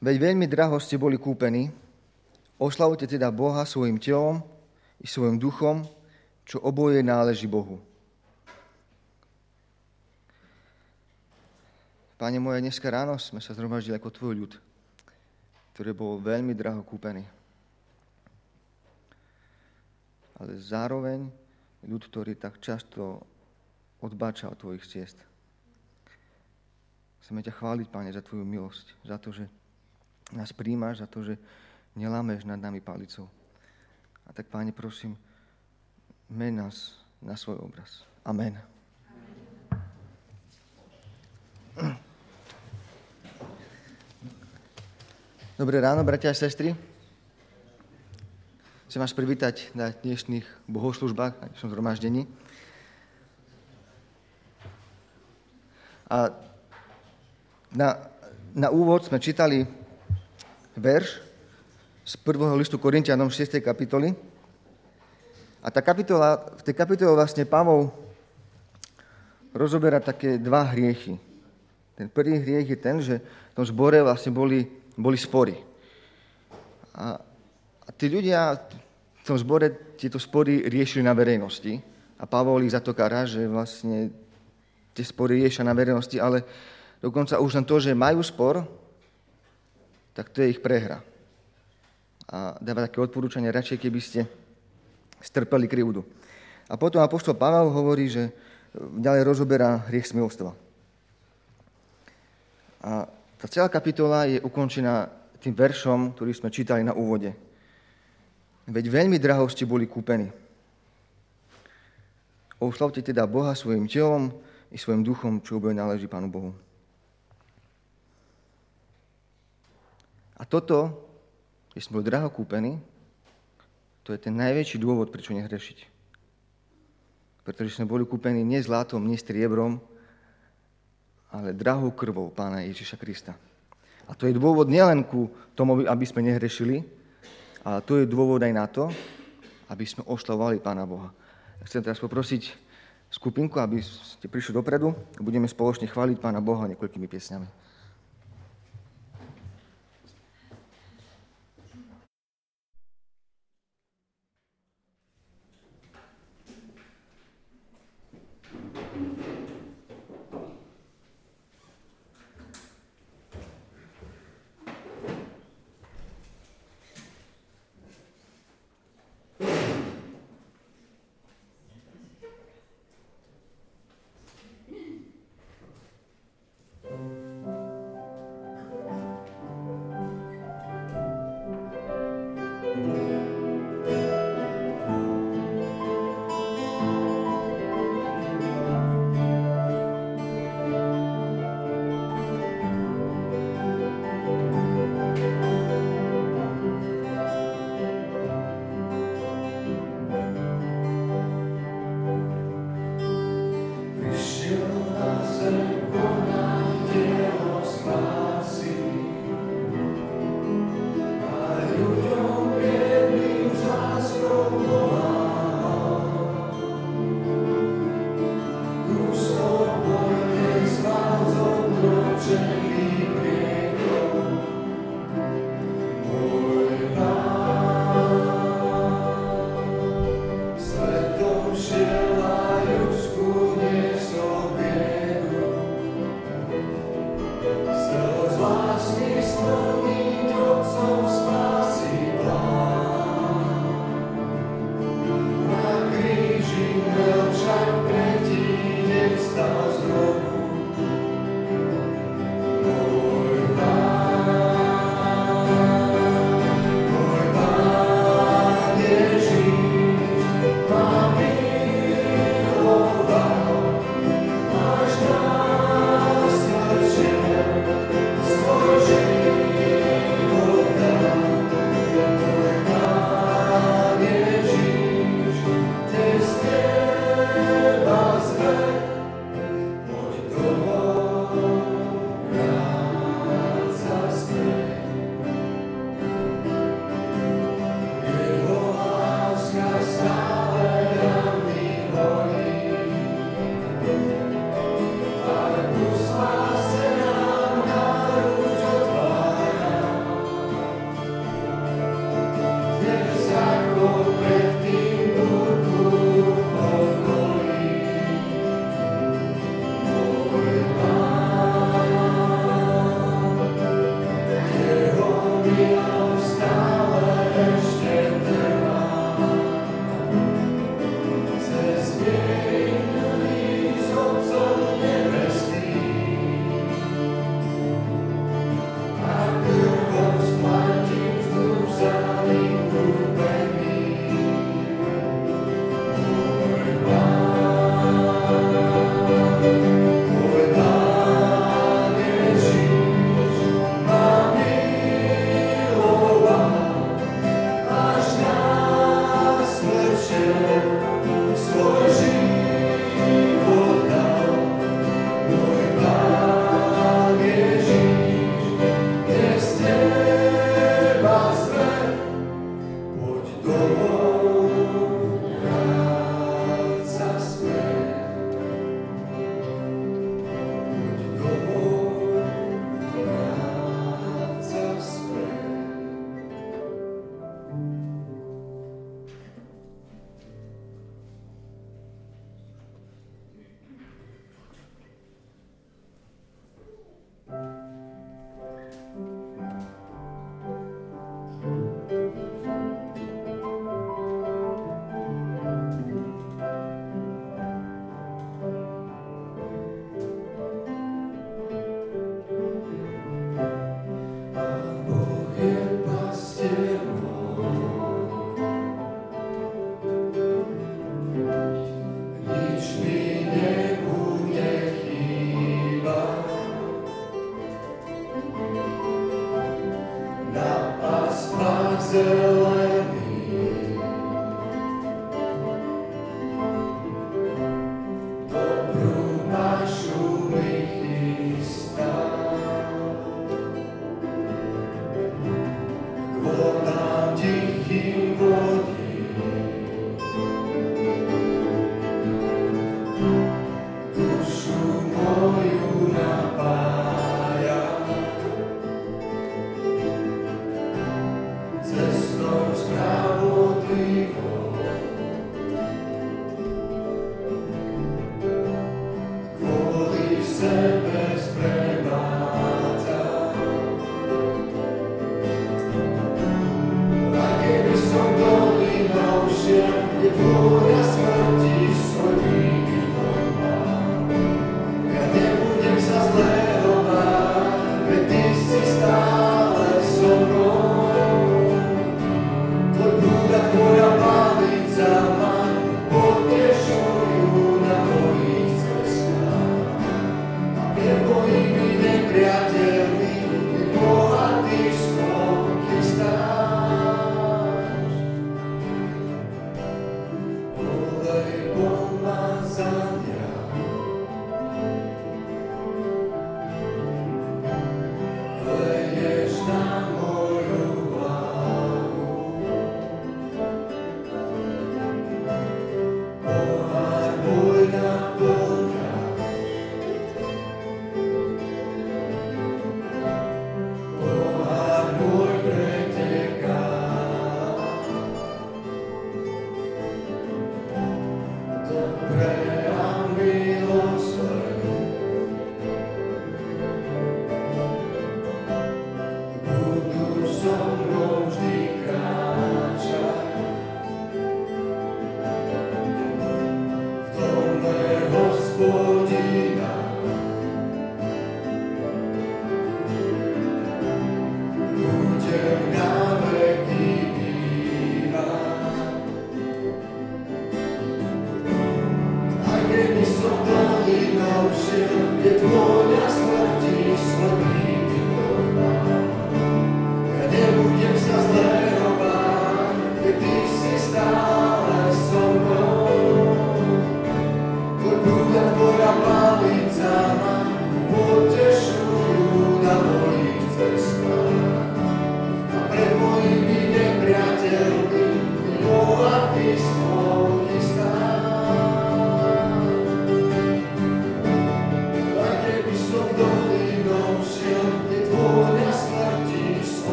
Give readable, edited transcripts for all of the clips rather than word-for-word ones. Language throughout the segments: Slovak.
Veď veľmi draho ste boli kúpení, oslavujte teda Boha svojim telom i svojim duchom, čo oboje náleží Bohu. Pane moje, dneska ráno sme sa zhromaždili ako tvoj ľud, ktorý bol veľmi draho kúpený. Ale zároveň ľud, ktorý tak často odbáča od tvojich ciest. Chceme ťa chváliť, Pane, za tvoju milosť, za to, že nás príjmaš, za to, že nelámeš nad nami palicou. A tak, Pane, prosím, men nás na svoj obraz. Amen. Dobré ráno, bratia a sestry. Chcem vás privítať na dnešných bohoslúžbách, na dnešnom zhromaždení. A na úvod sme čítali verš z 1. listu Korintianom 6. kapitoly. A v tej kapitole vlastne Pavol rozoberá také dva hriechy. Ten prvý hriech je ten, že v tom zbore vlastne boli spory. A tí ľudia v tom zbore tieto spory riešili na verejnosti. A Pavol ich za to kará, že vlastne tie spory riešia na verejnosti, ale dokonca už len to, že majú spor, tak to je ich prehra. A dáva také odporúčanie, radšej keby ste strpeli krivdu. A potom apoštol Pavel hovorí, že ďalej rozoberá hriech smilstva. A tá celá kapitola je ukončená tým veršom, ktorý sme čítali na úvode. Veď veľmi draho ste boli kúpení. Oslavte teda Boha svojim telom i svojim duchom, čo oboje náleží Pánu Bohu. A toto, keď sme boli draho kúpení, to je ten najväčší dôvod, prečo nehrešiť. Pretože sme boli kúpení nie zlatom, nie striebrom, ale drahou krvou Pána Ježiša Krista. A to je dôvod nielen ku tomu, aby sme nehrešili, ale to je dôvod aj na to, aby sme oslavovali Pána Boha. Chcem teraz poprosiť skupinku, aby ste prišli dopredu a budeme spoločne chváliť Pána Boha niekoľkými piesňami.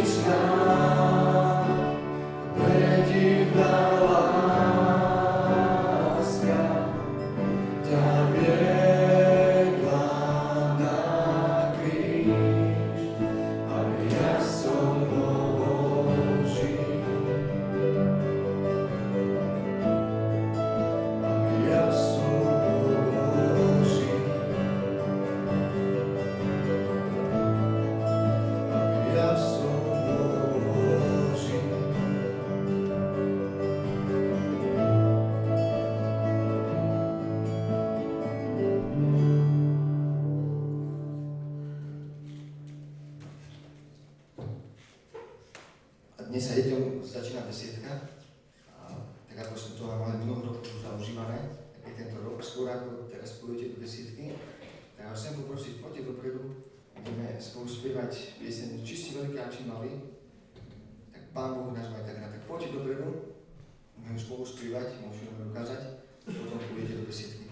Dnes sa deťom začína besiedka, tak ako sme to mali mnoho rokov zaužívané, tak je tento rok, skôr ako teraz pôjdete do besiedky, tak vás chcem poprosiť, poďte dopredu, budeme spolu spievať pieseň Či si veľký a či malý, tak Pán Boh nás má tak rád, tak poďte dopredu, budeme spolu spievať, môžeme ukázať, potom pôjdete do besiedky.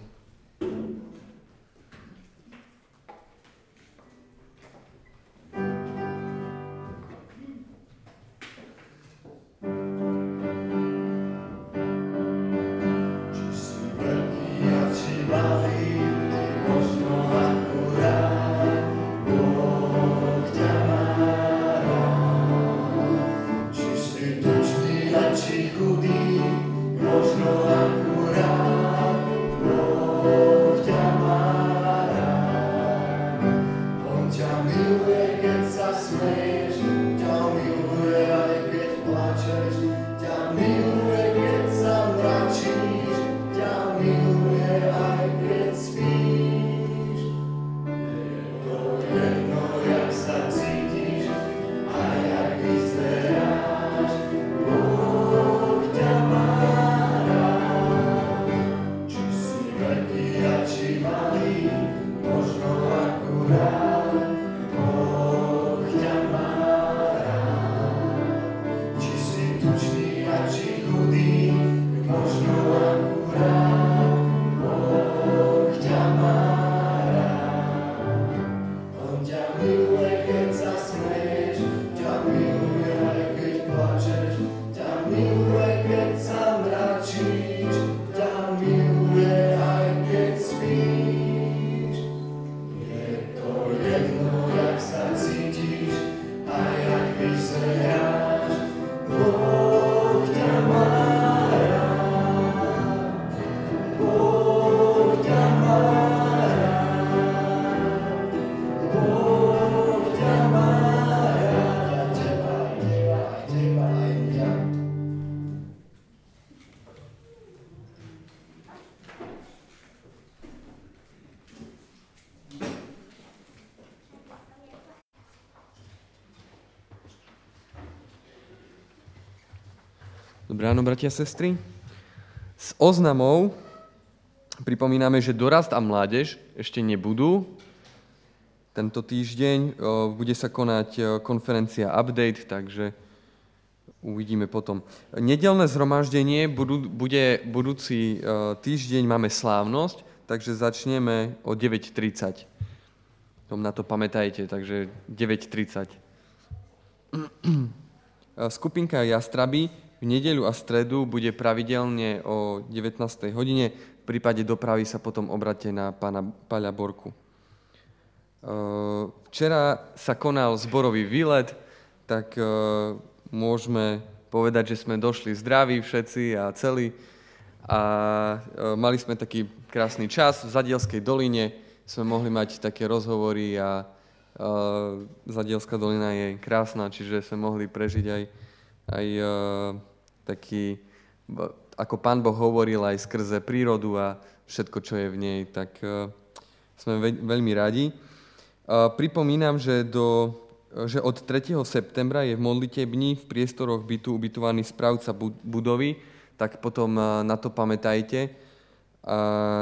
Dobré ráno, bratia a sestry. S oznamov pripomíname, že dorast a mládež ešte nebudú. Tento týždeň bude sa konať konferencia Update, takže uvidíme potom. Nedeľné zhromaždenie bude budúci týždeň, máme slávnosť, takže začneme o 9:30. Na to pamätajte, takže 9:30. Skupinka Jastraby v nedeľu a stredu bude pravidelne o 19. hodine. V prípade dopravy sa potom obráte na pána Paľa Borku. Včera sa konal zborový výlet, tak môžeme povedať, že sme došli zdraví všetci a celí. A mali sme taký krásny čas. V Zadielskej doline sme mohli mať také rozhovory a Zadielská dolina je krásna, čiže sme mohli prežiť aj taký, ako Pán Boh hovoril, aj skrze prírodu a všetko, čo je v nej, tak sme veľmi radi. Pripomínam, že od 3. septembra je v modlitebni v priestoroch bytu ubytovaný správca budovy, tak potom na to pamätajte. A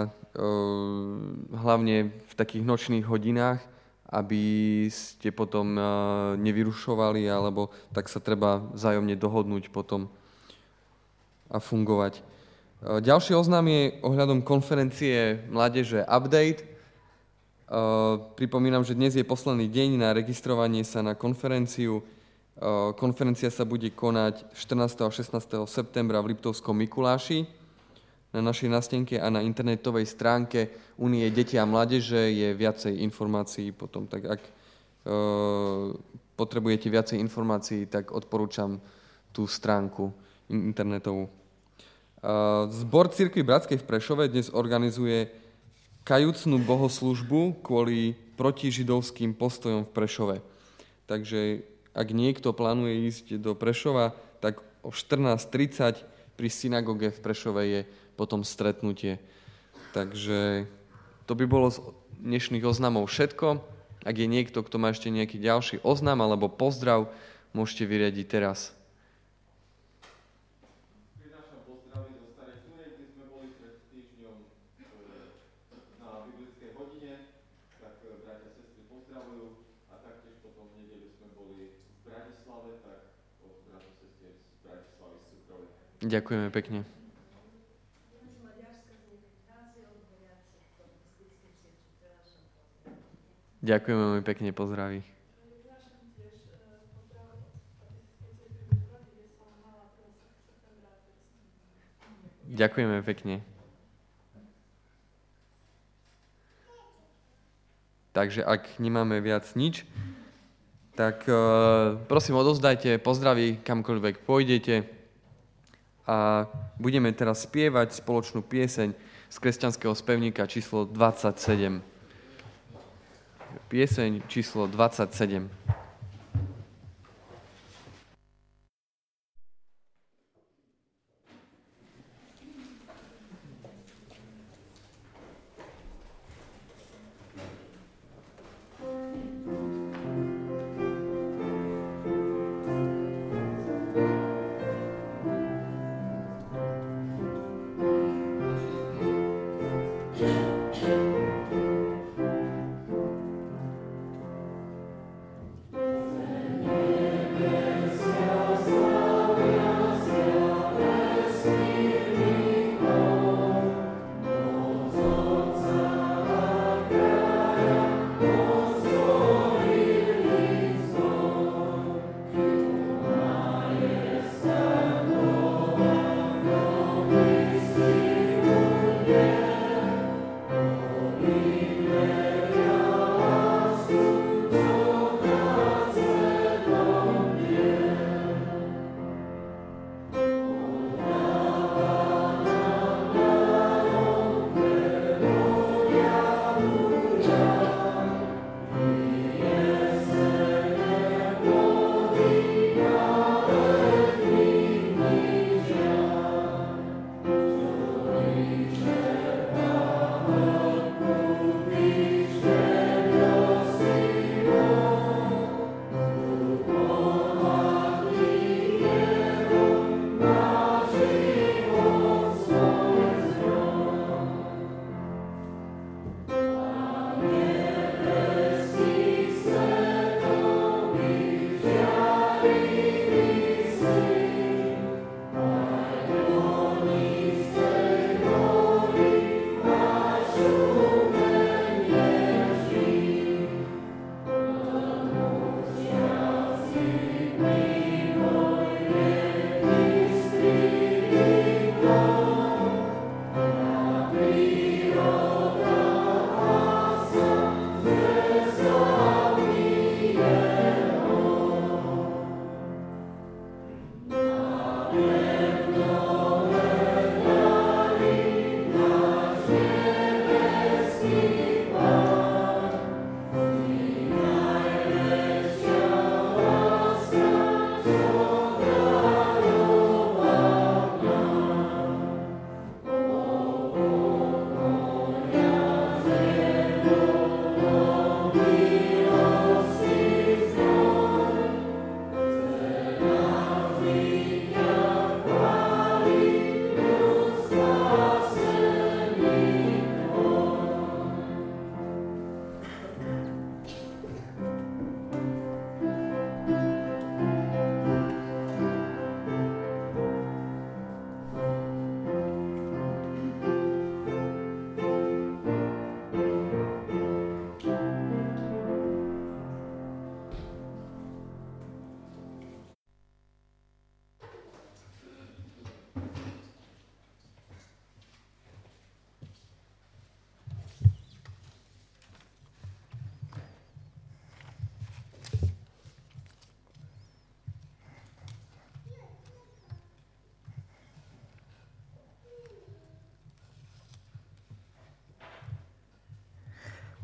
hlavne v takých nočných hodinách, aby ste potom nevyrušovali, alebo tak sa treba vzájomne dohodnúť potom a fungovať. Ďalší oznam je ohľadom konferencie Mládeže Update. Pripomínam, že dnes je posledný deň na registrovanie sa na konferenciu. Konferencia sa bude konať 14. a 16. septembra v Liptovskom Mikuláši. Na našej nástenke a na internetovej stránke Únie detí a mládeže je viacej informácií potom. Tak ak potrebujete viacej informácií, tak odporúčam tú stránku internetovú. Zbor Cirkvi Bratskej v Prešove dnes organizuje kajúcnu bohoslúžbu kvôli protižidovským postojom v Prešove. Takže ak niekto plánuje ísť do Prešova, tak o 14:30 pri synagóge v Prešove je potom stretnutie. Takže to by bolo z dnešných oznamov všetko. Ak je niekto, kto má ešte nejaký ďalší oznam alebo pozdrav, môžete vyriadiť teraz. Prinášam pozdravy zo Starej Tunej, kde sme boli pred týždňom na biblickej hodine, tak bratia a sestry pozdravujú a taktiež potom v nedeľu sme boli v Bratislave, tak od bratov sestier z Bratislavy z Cukrovej. Ďakujeme pekne. Ďakujeme veľmi pekne, pozdraví. Ďakujeme pekne. Takže ak nemáme viac nič, tak prosím odovzdajte pozdraví kamkoľvek pôjdete a budeme teraz spievať spoločnú pieseň z kresťanského spevníka číslo 27. Pieseň číslo 27.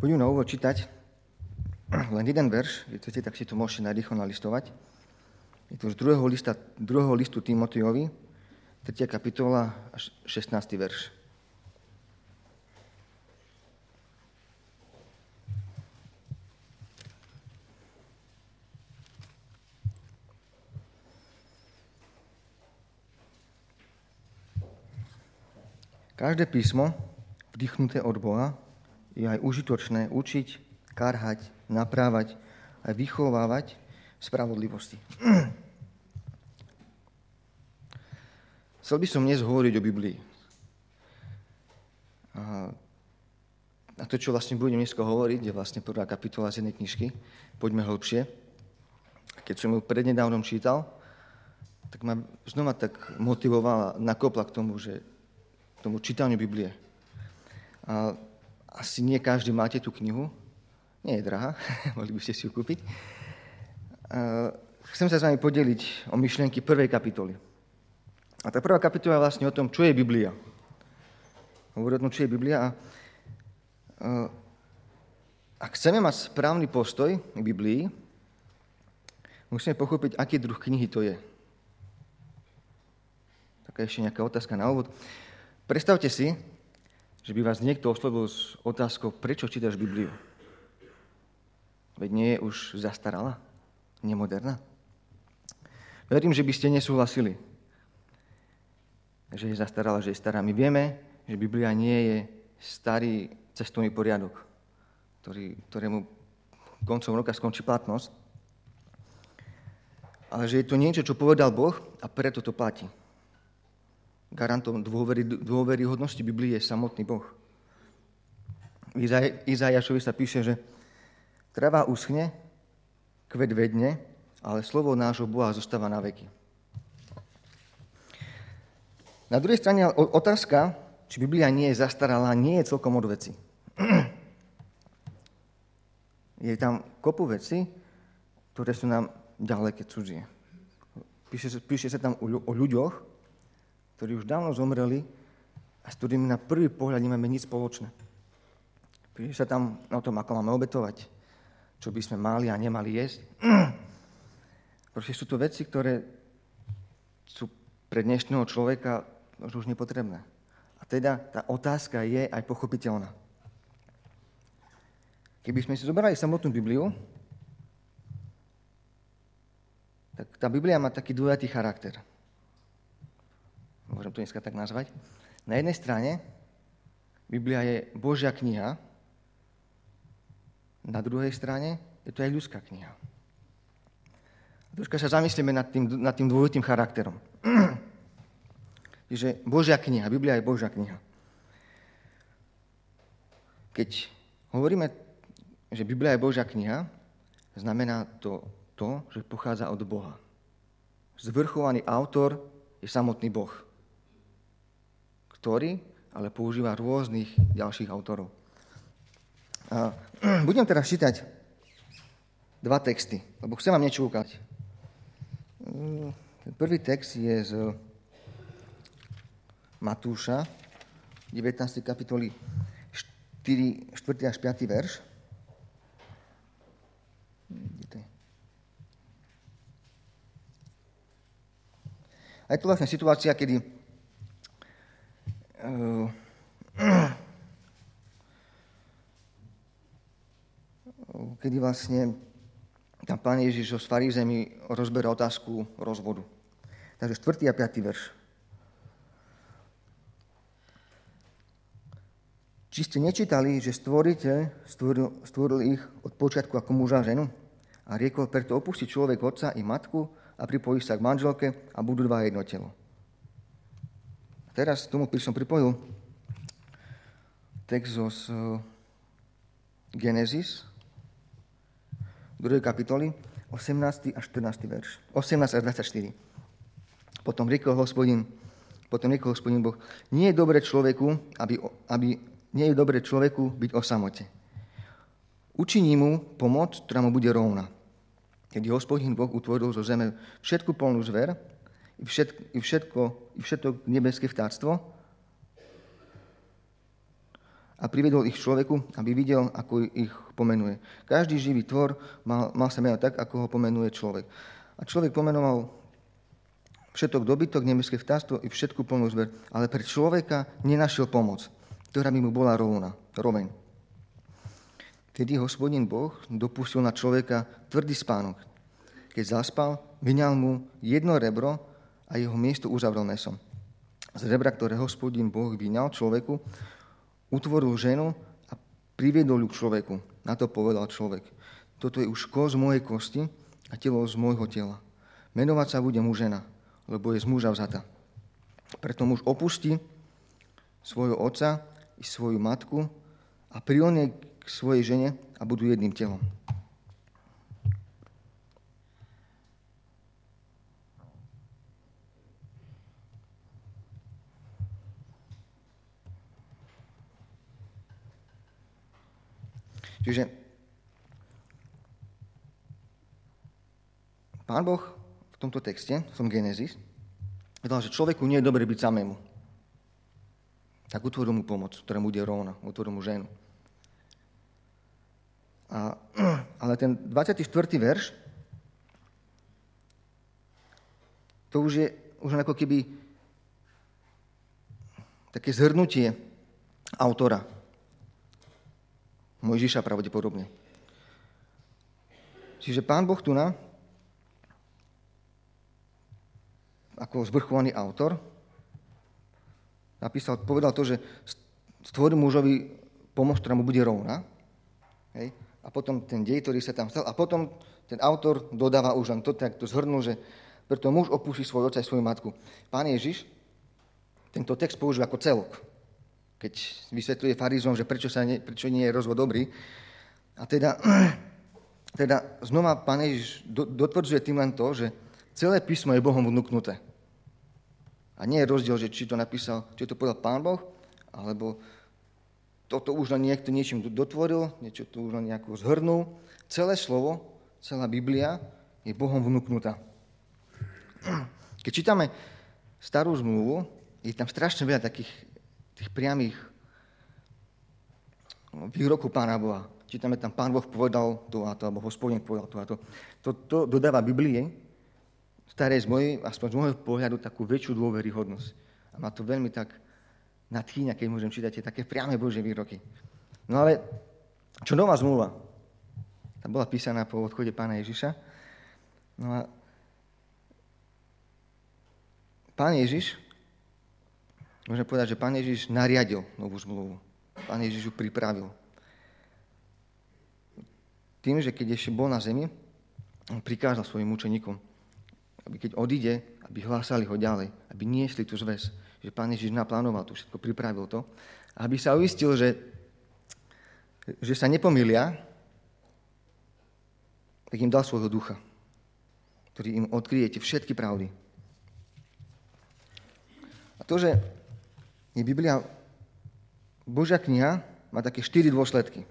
Budem na úvod čítať len jeden verš, keď chcete, tak si to môžete narýchlo nalistovať. Je to z druhého listu Timotejovi, 3. kapitola, až 16. verš. Každé písmo, vdychnuté od Boha, je aj užitočné učiť, karhať, naprávať a vychovávať v spravodlivosti. Chcel by som dnes hovoriť o Biblii. A to, čo vlastne budem dnes hovoriť, je vlastne prvá kapitola z jednej knižky. Poďme hlbšie. Keď som ju prednedávnom čítal, tak ma znova tak motivovala, nakopla k tomu čítaniu Biblie. A asi nie každý máte tú knihu. Nie je drahá, mohli by ste si ju kúpiť. Chcem sa s vami podeliť o myšlienky prvej kapitoly. A tá prvá kapitola je vlastne o tom, čo je Biblia. Hovorí o tom, čo je Biblia. A ak chceme mať správny postoj k Biblii, musíme pochopiť, aký druh knihy to je. Taká ešte nejaká otázka na úvod. Predstavte si, že by vás niekto oslovil s otázkou, prečo čítaš Bibliu? Veď nie je už zastaralá, nemoderná. Verím, že by ste nesúhlasili, že je zastaralá, že je stará. My vieme, že Biblia nie je starý cestovný poriadok, ktorému koncom roka skončí platnosť, ale že je to niečo, čo povedal Boh a preto to platí. Garantom dôveryhodnosti Biblie je samotný Boh. V Izaiášovi sa píše, že trava uschne, kvet vedne, ale slovo nášho Boha zostáva na veky. Na druhej strane otázka, či Biblia nie je zastaralá, nie je celkom od veci. Je tam kopu veci, ktoré sú nám ďaleké cudzie. Píše sa tam o ľuďoch, ktorí už dávno zomreli a s ktorými na prvý pohľad nemáme nič spoločné. Píše sa tam o tom, ako máme obetovať, čo by sme mali a nemali jesť. Proste sú to veci, ktoré sú pre dnešného človeka už nepotrebné. A teda tá otázka je aj pochopiteľná. Keby sme si zobrali samotnú Bibliu, tak tá Biblia má taký dvojatý charakter. Môžem to dneska tak nazvať. Na jednej strane Biblia je Božia kniha, na druhej strane je to aj ľudská kniha. Troška sa zamyslíme nad tým dvojitým charakterom. Čiže Božia kniha, Biblia je Božia kniha. Keď hovoríme, že Biblia je Božia kniha, znamená to, že pochádza od Boha. Zvrchovaný autor je samotný Boh, ktorý ale používa rôznych ďalších autorov. A budem teraz čítať dva texty, lebo chcem vám niečo ukázať. Ten prvý text je z Matúša, 19. kapitoly 4. až 5. verš. A je to vlastne situácia, kedy vlastne tam Pán Ježiš s farizemi rozberá otázku rozvodu. Takže 4. a 5. verš. Či ste nečítali, že Stvoriteľ stvoril ich od počiatku ako muža a ženu? A riekol, preto opustí človek otca i matku a pripojí sa k manželke a budú dva jedno telo. Teraz tomu som pripojil text z Genesis, 2. kapitoly, 18. a 14. verš. 18 až 24. Potom riekol Hospodin Boh, nie je dobre človeku byť o samote. Učiní mu pomoc, ktorá mu bude rovná. Keď Hospodin Boh utvoril zo zeme všetku polnú zver, i všetko nebeské vtáctvo a priviedol ich človeku, aby videl, ako ich pomenuje. Každý živý tvor mal sa menovať tak, ako ho pomenuje človek. A človek pomenoval všetok dobytok, nemeské vtáctvo i všetku plnú zver, ale pre človeka nenašiel pomoc, ktorá by mu bola roveň. Tedy Hospodin Boh dopustil na človeka tvrdý spánok. Keď zaspal, vyňal mu jedno rebro a jeho miesto uzavrel mesom. Z rebra, ktoré Hospodin Boh vyňal človeku, utvoril ženu a priviedol ju k človeku. Na to povedal človek: toto je už kosť z mojej kosti a telo z môjho tela. Menovať sa bude mu žena, lebo je z muža vzata. Preto muž opustí svojho otca i svoju matku a prilne k svojej žene a budú jedným telom. Čiže Pán Boh v tomto texte, v tom Genesis, povedal, že človeku nie je dobre byť samému. Tak utvoril mu pomoc, ktorá mu bude rovna, utvoril mu ženu. Ale ten 24. verš, to už je ako keby také zhrnutie autora. Mojžiša pravdepodobne. Čiže Pán Boh tu ako zvrchovaný autor povedal to, že stvorí mužovi pomoc, ktorá mu bude rovná. Hej? A potom ten dej, ktorý sa tam stal. A potom ten autor dodáva už len to, tak to zhrnul, že preto muž opustí svoj otca a svoju matku. Pán Ježiš tento text používa ako celok. Keď vysvetľuje farizom, že prečo nie je rozvod dobrý. A teda znova Pán Ježiš dotvrdzuje tým len to, že celé písmo je Bohom vnúknuté. A nie je rozdiel, že či to povedal Pán Boh, alebo toto už len niekto niečím dotvoril, niečo tu už len nejako zhrnul. Celé slovo, celá Biblia je Bohom vnúknutá. Keď čítame Starú zmluvu, je tam strašne veľa takých tých priamých výrokov Pána Boha. Čítame tam, Pán Boh povedal to a to, alebo Hospodin povedal to a to. To dodáva Biblie, starej aspoň z môjho pohľadu, takú väčšiu dôveryhodnosť. A ma to veľmi tak nadchýňa, keď môžem čítať tie také priame Božie výroky. No ale čo nová zmluva? Tá bola písaná po odchode Pána Ježiša. No a Pán Ježiš, môžem povedať, že Pán Ježiš nariadil novú zmluvu. Pán Ježiš ju pripravil. Tým, že keď ešte bol na zemi, on prikázal svojim učeníkom, aby keď odíde, aby hlásali ho ďalej, aby niesli tú zväz, že Pán Ježiš naplánoval to všetko, pripravil to, aby sa uistil, že sa nepomýlia, tak im dal svojho ducha, ktorý im odkryje tie všetky pravdy. A to, že je Biblia, Božia kniha, má také 4 dôsledky.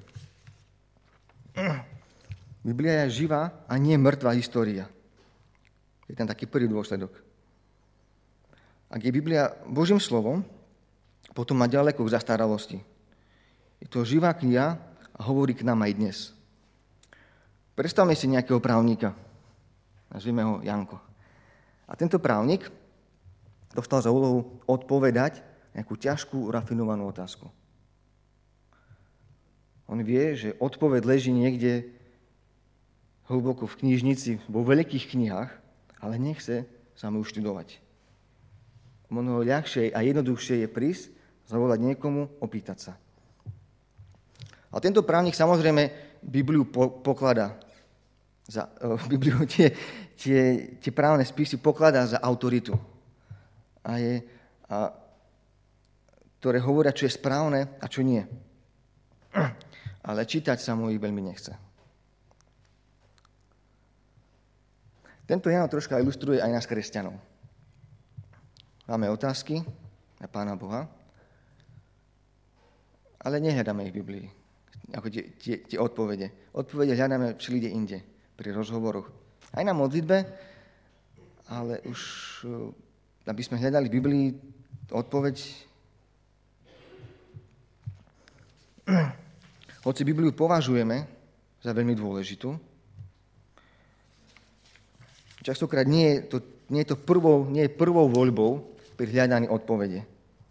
Biblia je živá a nie mŕtva história. Je tam taký prvý dôsledok. Ak je Biblia Božím slovom, potom má ďaleko k zastaralosti. Je to živá kniha a hovorí k nám aj dnes. Predstavme si nejakého právnika. Nazvime ho Janko. A tento právnik dostal za úlohu odpovedať nejakú ťažkú, rafinovanú otázku. On vie, že odpoveď leží niekde hlboko v knižnici, vo veľkých knihách, ale nechce sa mu študovať. Mnoho ľahšie a jednoduchšie je prísť, zavolať niekomu, opýtať sa. A tento právnik samozrejme Bibliu pokladá Bibliu tie právne spisy pokladá za autoritu. Ktoré hovoria, čo je správne a čo nie. Ale čítať sa mu ich veľmi nechce. Tento Ján troška ilustruje aj nás kresťanov. Máme otázky na Pána Boha, ale nehľadáme ich v Biblii, ako tie odpovede. Odpovede hľadáme všelikde inde, pri rozhovoroch. Aj na modlitbe, ale už, aby sme hľadali v Biblii odpoveď, Hoci Bibliu považujeme za veľmi dôležitú, častokrát nie je prvou voľbou pri hľadaní odpovede.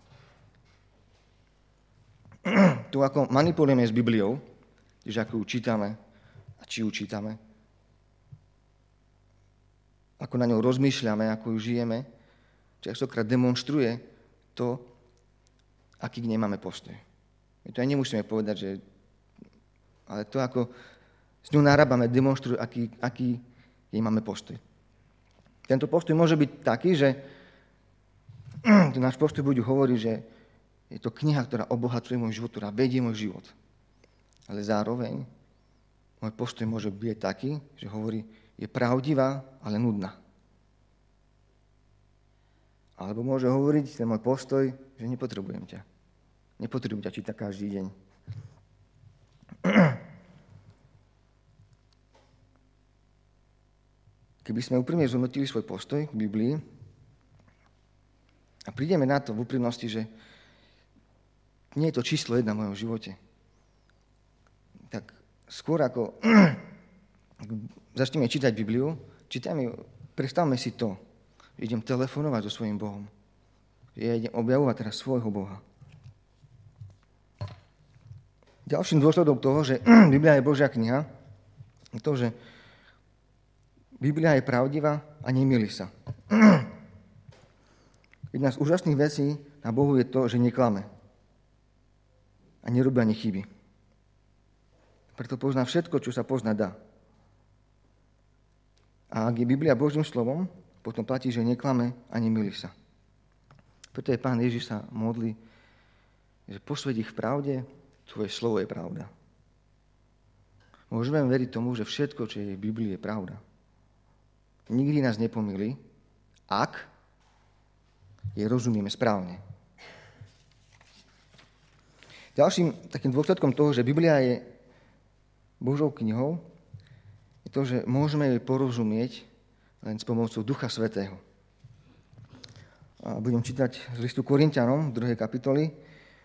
Tu ako manipulujeme s Bibliou, že ako ju čítame a či ju čítame, ako na ňou rozmýšľame, ako ju žijeme, častokrát demonstruje to, aký k nej máme postoj. My to aj nemusíme povedať, ale to, ako s ňou narábame, demonstruje, aký jej máme postoj. Tento postoj môže byť taký, že náš postoj bude hovoriť, že je to kniha, ktorá obohacuje môj život, ktorá vedie môj život. Ale zároveň môj postoj môže byť taký, že hovorí, je pravdivá, ale nudná. Alebo môže hovoriť ten môj postoj, že nepotrebujem ťa. Nepotrebujem ťa čítať každý deň. Keby sme úprimne zhodnotili svoj postoj k Biblii a prídeme na to v úprimnosti, že nie je to číslo 1 v mojom živote, tak skôr ako začneme čítať Bibliu, predstavme si to, že idem telefonovať so svojím Bohom. Že ja idem objavovať teraz svojho Boha. Ďalším dôsledom toho, že Biblia je Božia kniha, je to, že Biblia je pravdivá a nemýli sa. Jedna z úžasných vecí na Bohu je to, že neklame a nerobí ani chyby. Preto pozná všetko, čo sa poznať dá. A ak je Biblia Božím slovom, potom platí, že neklame a nemýli sa. Preto je Pán Ježiš sa modlí, že posväť ich v pravde, tvoje slovo je pravda. Môžeme veriť tomu, že všetko, čo je v Biblii, je pravda. Nikdy nás nepomýli, ak je rozumieme správne. Ďalším takým dôsledkom toho, že Biblia je Božou knihou, je to, že môžeme jej porozumieť len s pomocou Ducha Svätého. A budem čítať z listu Korinťanom, 2. kapitoly.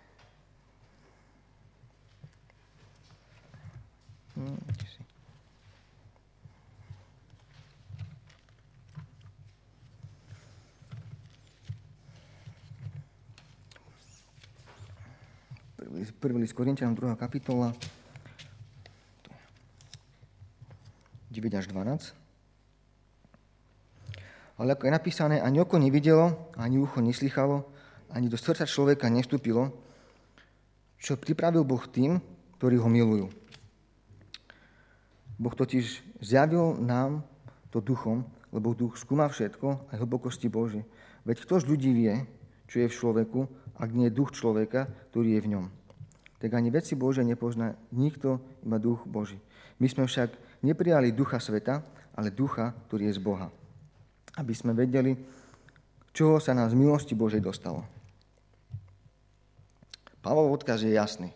Prvý list Korinťanom, 2. kapitola, 9 až 12. Ale ako je napísané, ani oko nevidelo, ani ucho neslychalo, ani do srdca človeka nevstúpilo, čo pripravil Boh tým, ktorí ho milujú. Boh totiž zjavil nám to duchom, lebo duch skúma všetko, aj hlbokosti Božie. Veď kto z ľudí vie, čo je v človeku, ak nie je duch človeka, ktorý je v ňom. Tak ani veci Božie nepozná nikto, iba duch Boží. My sme však neprijali ducha sveta, ale ducha, ktorý je z Boha. Aby sme vedeli, čoho sa nám z milosti Božej dostalo. Pavlov odkaz je jasný.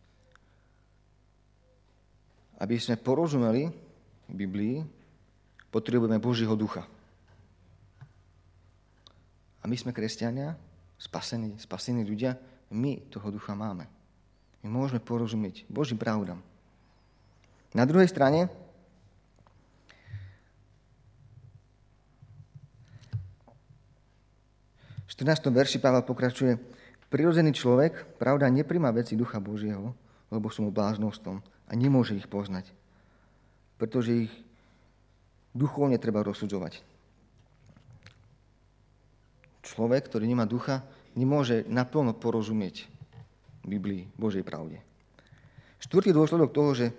Aby sme porozumeli Biblii, potrebujeme Božieho ducha. A my sme kresťania, spasení ľudia, my toho ducha máme. My môžeme porozumieť Božím pravdám. Na druhej strane, v 14. verši Pavel pokračuje, prirodzený človek, pravda, nepríjma veci ducha Božieho, lebo sú mu bláznostom a nemôže ich poznať, pretože ich duchovne treba rozsudzovať. Človek, ktorý nemá ducha, nemôže naplno porozumieť Biblii, Božej pravde. Štvrtý dôsledok toho, že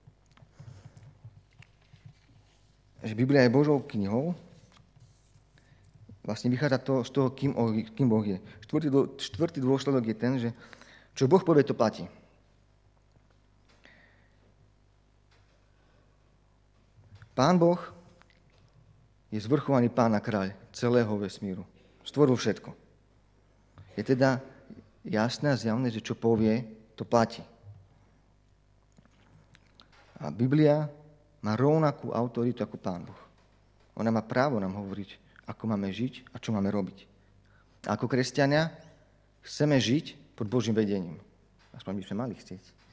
Biblia je Božou knihou, vlastne vychádza to z toho, kým Boh je. Štvrtý dôsledok je ten, že čo Boh povie, to platí. Pán Boh je zvrchovaný Pán a kráľ celého vesmíru. Stvoril všetko. Je teda jasné a zjavné, že čo povie, to platí. A Biblia má rovnakú autoritu ako Pán Boh. Ona má právo nám hovoriť, ako máme žiť a čo máme robiť. A ako kresťania chceme žiť pod Božím vedením. Aspoň by sme mali chcieť.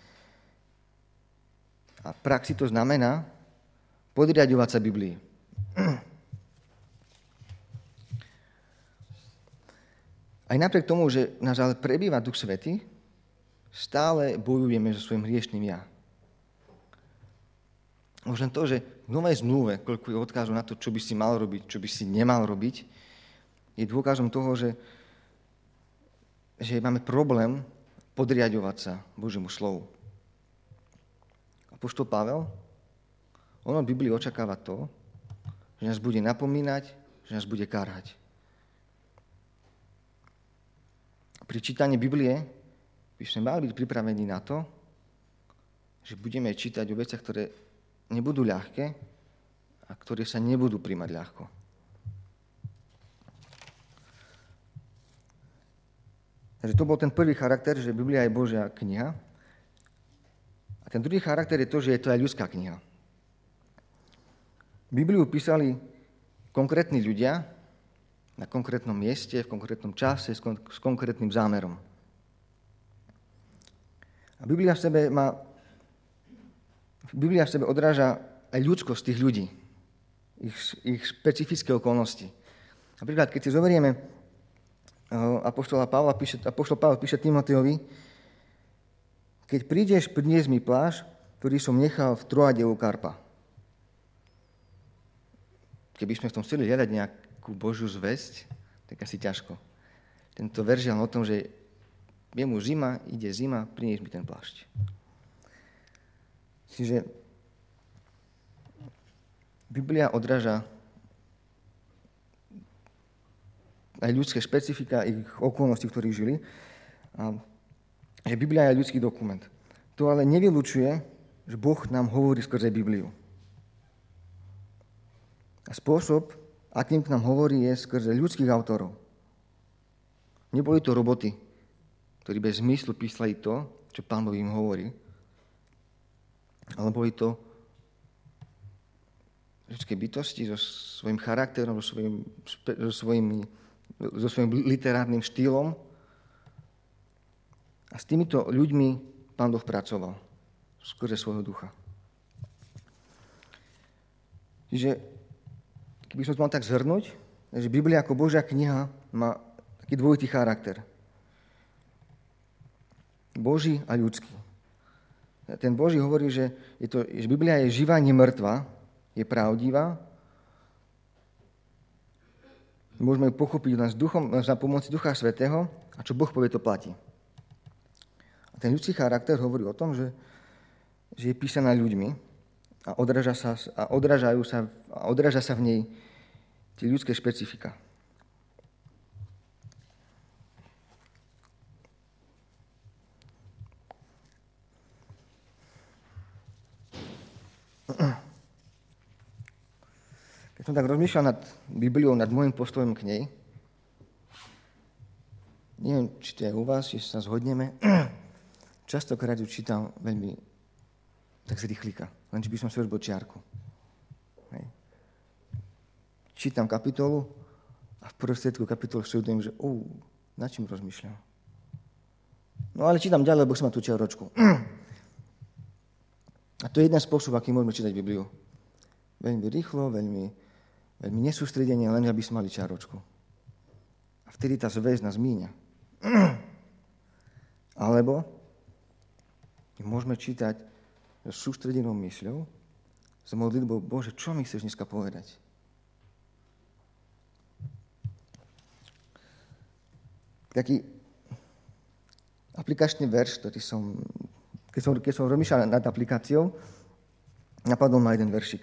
A v praxi to znamená podriaďovať sa Biblii. Aj napriek tomu, že nás ale prebýva Duch Svätý, stále bojujeme so svojím hriešným ja. Už len to, že v Novej zmluve, koľko je odkazov na to, čo by si mal robiť, čo by si nemal robiť, je dôkazom toho, že máme problém podriaďovať sa Božiemu slovu. Apoštol Pavel, on od Biblii očakáva to, že nás bude napomínať, že nás bude kárhať. Pri čítaní Biblie by sme mali byť pripravení na to, že budeme čítať o veciach, ktoré nebudú ľahké a ktoré sa nebudú príjmať ľahko. Takže to bol ten prvý charakter, že Biblia je Božia kniha. A ten druhý charakter je to, že je to aj ľudská kniha. Bibliu písali konkrétni ľudia, na konkrétnom mieste, v konkrétnom čase, s konkrétnym zámerom. A Biblia v sebe odráža aj ľudskosť tých ľudí, ich špecifické okolnosti. Napríklad, keď si zoberieme apoštol Pavel píše Timotejovi, keď prídeš, prinies mi plášť, ktorý som nechal v Troade u Karpa. Keby sme v tom chceli hľadať nejakú Božiu zvesť, tak asi ťažko. Tento verš je o tom, že je mu zima, ide zima, prinies mi ten plášť. Čiže Biblia odráža aj ľudské špecifika, ich okolnosti, v ktorých žili. A že Biblia je ľudský dokument. To ale nevylučuje, že Boh nám hovorí skrze Bibliu. A spôsob, akým k nám hovorí, je skrze ľudských autorov. Neboli to roboty, ktorí bez zmyslu písali to, čo Pán Boh im hovorí, ale boli to ľudské bytosti so svojím charakterom, so svojím literárnym štýlom. A s týmito ľuďmi Pán Boh pracoval skrze svojho ducha. Čiže, keby som to mal tak zhrnúť, že Biblia ako Božia kniha má taký dvojitý charakter. Boží a ľudský. Ten Boží hovorí, že Biblia je živá, nie mŕtva, je pravdivá. Môžeme ju pochopiť len za pomoci Ducha Svätého a čo Boh povie, to platí. A ten ľudský charakter hovorí o tom, že je písaná ľuďmi a odráža sa v nej tie ľudské špecifika. Keď som tak rozmýšľal nad Bibliou, nad môjim postojom k nej, neviem, či to je u vás, či sa zhodneme, častokrát ju čítam veľmi tak z rýchlika, len by som si robil čiarku. Hej. Čítam kapitolu a v prostriedku kapitolu študujem, že nad čím rozmýšľam. No ale čítam ďalej, lebo som má tú čiaročku. A to je jeden spôsob, aký môžeme čítať Bibliu. Veľmi rýchlo, veľmi nesústredenie, len aby sme mali čiaročku. A vtedy tá zväzť nás míňa. Alebo môžeme čítať s sústredenou mysľou, s modlitbou, Bože, čo mi chceš dneska povedať? Taký aplikačný verš, ktorý keď som rozmýšľal nad aplikáciou, napadol ma jeden veršik.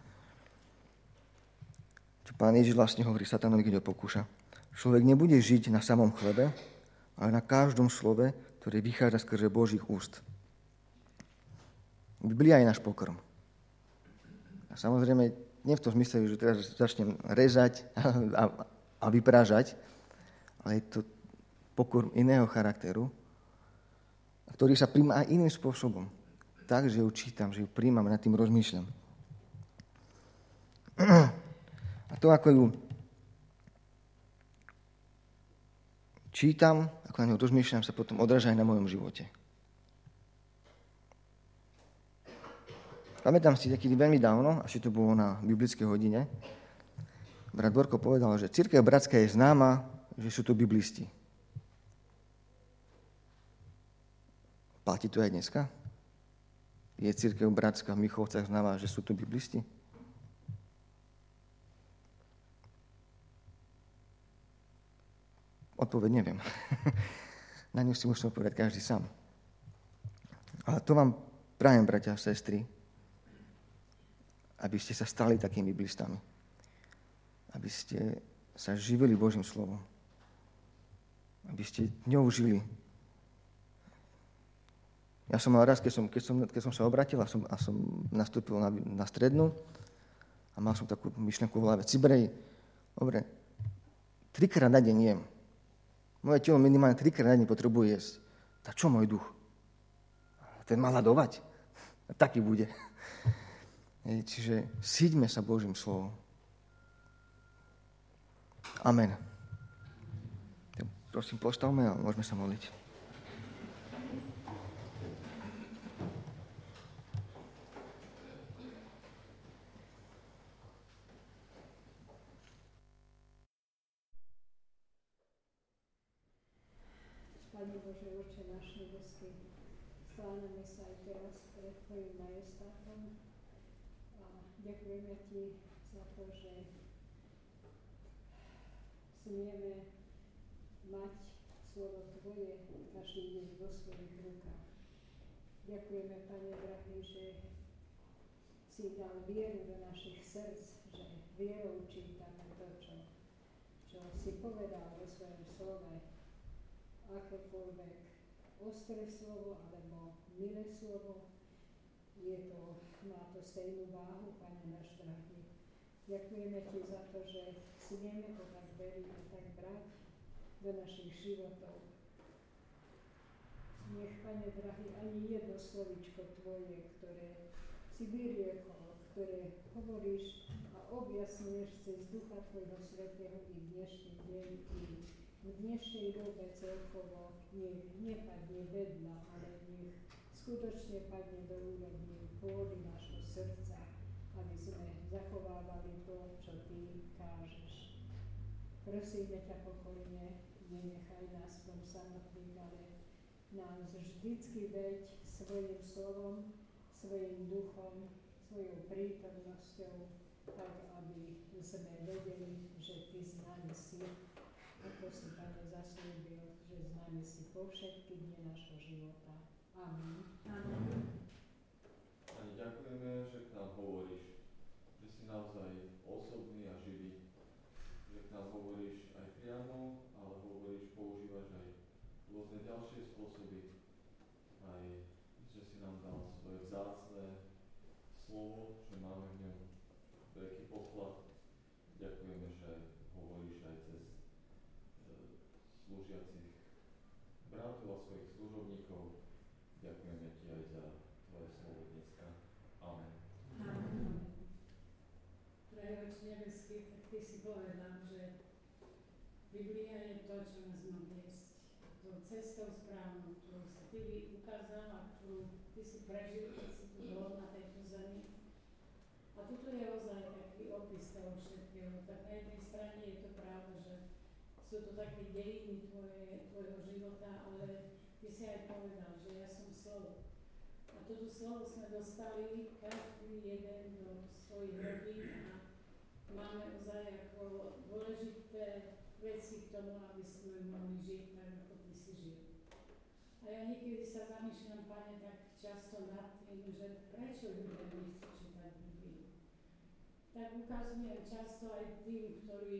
Čo Pán Ježiš vlastne hovorí Satanovi, keď ho pokúša. Človek nebude žiť na samom chlebe, ale na každom slove, ktoré vychádza skrze Božích úst. Biblia je náš pokrm. A samozrejme, nie v tom zmysle, že teraz začnem rezať a vyprážať, ale je to pokrm iného charakteru, ktorý sa príjma aj iným spôsobom. Tak, že ju čítam, že ju príjmam, nad tým rozmýšľam. A to, ako ju čítam, ako na ňu rozmýšľam, sa potom odráža aj na mojom živote. Pamätám si, niekedy veľmi dávno, asi to bolo na biblickej hodine, brat Borko povedal, že cirkev bratská je známa, že sú to biblisti. Platí to aj dneska? Je cirkev bratská v Michovcach známa, že sú to biblisti? Odpoveď neviem. Na ňu si musíme povedať každý sám. Ale to vám prajem, bratia a sestry, aby ste sa stali takými biblistami. Aby ste sa živili Božím slovom. Aby ste ňou žili. Ja som mal raz, keď som sa obratil a som nastúpil na strednú a mal som takú myšlenku v hlave. Cibrej, dobre, 3-krát na deň jem. Moje telo minimálne 3-krát na deň potrebuje jesť. Tak čo môj duch? Ten má hľadovať. Taký bude. Čiže síďme sa Božím slovom. Amen. Prosím, postavme a môžeme sa modliť. Pane Bože, Oče náš nebeský, skláňame sa aj teraz pred Tvojim majestátom a ďakujeme Ti za to, že smieme mať slovo Tvoje každý deň vo svojich rukách. Ďakujeme, Pane drahý, že si dal vieru do našich srdc, že vierou čítame to, čo si povedal vo svojom slove. Akékoľvek ostré slovo alebo milé slovo, má to stejnú váhu, Pane náš drahý. Ďakujeme Ti za to, že smieme to tak veriť a tak brať do našich životov. Nech, Pane drahý, ani jedno slovičko Tvoje, ktoré si vyriekol, ktoré hovoríš a objasňuješ cez Ducha Tvojho Svätého i v dnešný deň, i v dnešnej dobe celkovo nepadne vedľa, ale nech skutočne padne do úrovni pôdy nášho srdca, aby sme zachovávali to, čo Ty kážeš. Prosíme ťa pokojne, nenechaj nás v tom samotných, ale nás vždycky veď svojim slovom, svojim duchom, svojou prítomnosťou, tak aby sme vedeli, že Ty s nami si. Ako si, Pane, zaslúbil, že s nami si po všetky dni nášho života. Amen. Amen. Pani, ďakujeme, že k nám hovoríš, že si naozaj osobný a živý, že k nám hovoríš aj priamo, ale hovoríš, používaš aj rôzne ďalšie spôsoby, aj že si nám dal svoje vzácne slovo, že máme v ňom veľký poklad. Ďakujeme, že hovoríš aj cez slúžiacich bratov a svojich služobníkov. Ďakujeme Ti aj za Tvoje slovo dneska. Amen. Amen. Drahý Oče nebeský, tak Ty si povedal, že Biblia je to, čo nás má viesť. Tou cestou správnou, ktorú si Ty ukázal a ktorú Ty si prežil, keď si tu bol na tejto zemi. A tuto je ozaj taký opis toho všetkého. Tak na jednej strane je to pravda, že sú to také dejiny tvojho života, ale Ty si aj povedal, že ja som slovo. A toto slovo sme dostali každý jeden do svojich rodín a máme ozaj ako dôležité veci k tomu, aby sme mohli žiť tak, ako Ty si žil. A ja niekedy sa zamýšľam, Pane, tak často nad tým, že prečo ľudia nechcú čítať Bibliu. Tak ukazujem často aj tým, ktorí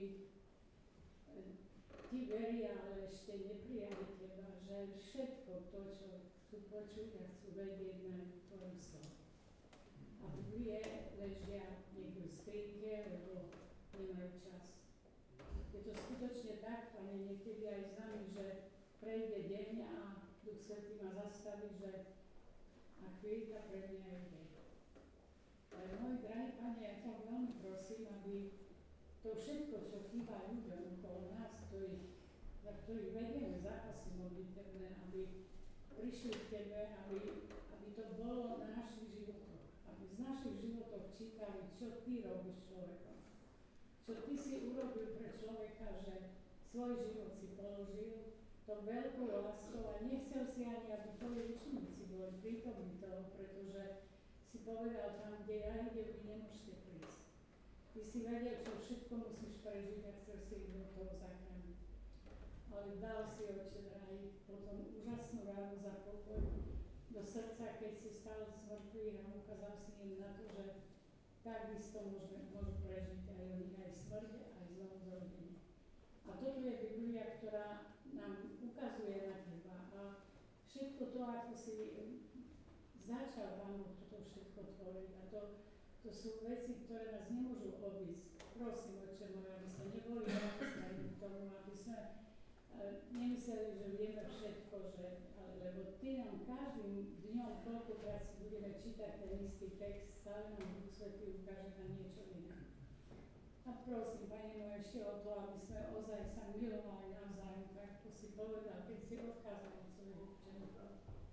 Ti veria, ale ešte neprijali Teba, že všetko to, čo chcú počuť a chcú vedieť na Tvojom slove. A Biblie ležia niekde v skrinke, lebo nemajú čas. Je to skutočne tak, Pane, niekedy aj s nami, že prejde deň a Duch Svätý ma zastaví, že a chvíľka pre mňa je deň. Ale môj drahý Pane, ja ťa veľmi prosím, aby to všetko, čo chýba ľuďom okolo nás, za ktorých vedieme zápasy modlitebné, aby prišli k Tebe, aby to bolo na našich životoch, aby aby z našich životov čítali, čo ty robíš človekom. Čo ty si urobil pre človeka, že svoj život si položil tou veľkou láskou a nechcel si ani, aby tvoji učeníci boli prítomní toho, pretože si povedal tam, kde ja idem, vy nemôžete prísť. Ty si vedel, čo všetko musíš prežiť a chcel si ich do toho zachrániť. Ale dal si, Otče drahý, potom úžasnú rádu za pokoj do srdca, keď si stal z mŕtvych a ukázal si im na to, že takisto môžu prežiť aj oni, aj smrť, aj znovuzrodenie. A toto je Biblia, ktorá nám ukazuje na teba. A všetko to, ako si začal, Pán Boh, toto všetko tvoriť. A to sú veci, ktoré nás nemôžu obísť. Prosím, Otče môj, aby sme neboli nepostavení k tomu, aby sme nemysleli, že vieme všetko, lebo Ty nám každým dňom, koľkokrát si budeme čítať ten istý text, stále nám Duch Svätý ukáže na niečo iné. A prosím, Pane môj, ešte o to, aby sme ozaj sa milovali navzájom, tak ako si povedal, keď si odchádzal od svojich učeníkov.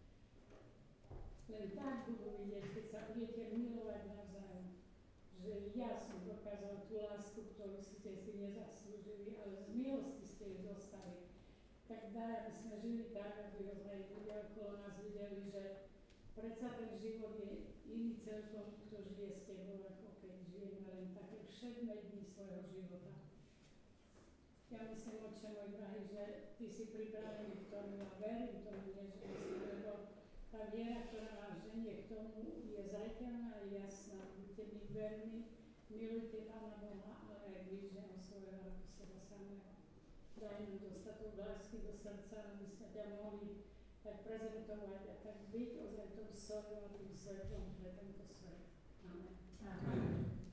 Len tak budú vidieť, keď sa budete milovať navzájom, že ja som dokázal tú lásku, ktorú ste si nezaslúžili, ale z milosti ste ju dostali. Tak daj, aby sme žili tak, aby ozaj ľudia okolo nás videli, že predsa ten život je iný celkom, kto žije s tebou, ako keď žijeme len také všedné dni svojho života. Ja myslím, Otče môj drahý, že Ty si pripravený k tomu a verím tomu, že si, lebo tá viera, ktorá nás ženie k tomu, je zreteľná a jasná. Buďte mi verní, milujte Pána Boha, ale aj blížneho svojho ako seba samého. Daj nám dostatok lásky do srdca, aby sme ťa mohli tak prezentovať a tak byť ozaj tou solou a tým svetlom pre tento svet. Amen. Amen.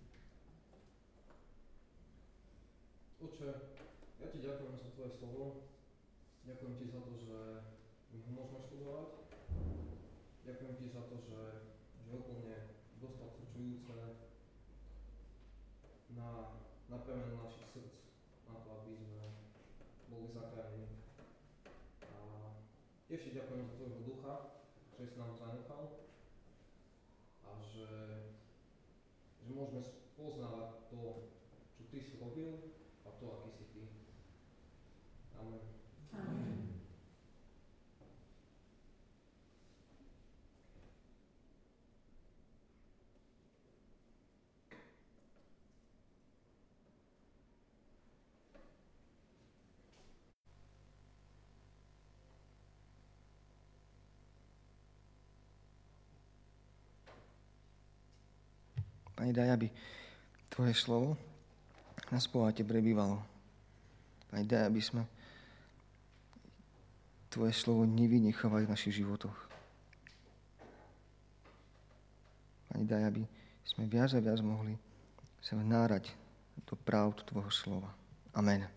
Oče, ja ti ďakujem za tvoje slovo. Ďakujem ti za to, že ho môžeme študovať. Ďakujem ti za to, že je úplne dostačujúce na premenu našich srdc, na to, aby sme boli zachránení. A tiež ti ďakujem za tvojho ducha, že si nám zanechal a že môžeme poznávať to, čo ty si robil a to, aký si ty. Amen. Amen. Pane, daj, aby Tvoje slovo na spováte prebývalo. Pane, daj, aby sme Tvoje slovo nevynechávali v našich životoch. Pane, daj, aby sme viac a viac mohli sa vnárať do pravd Tvojho slova. Amen.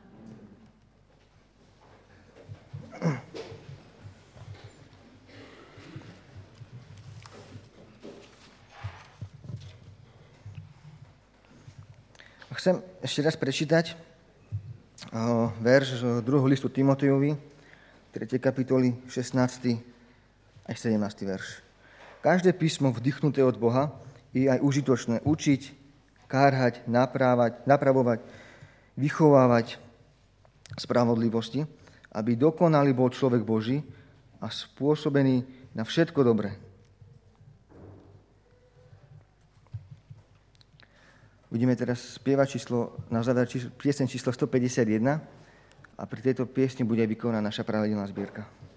Chcem ešte raz prečítať verš z 2. listu Timotejovi, 3. kapitoly, 16. aj 17. verš. Každé písmo vdychnuté od Boha je aj užitočné učiť, kárhať, napravovať, vychovávať spravodlivosti, aby dokonalý bol človek Boží a spôsobený na všetko dobré. Budeme teraz spievať na záver pieseň číslo 151 a pri tejto piesni bude vykonaná naša pravidelná zbierka.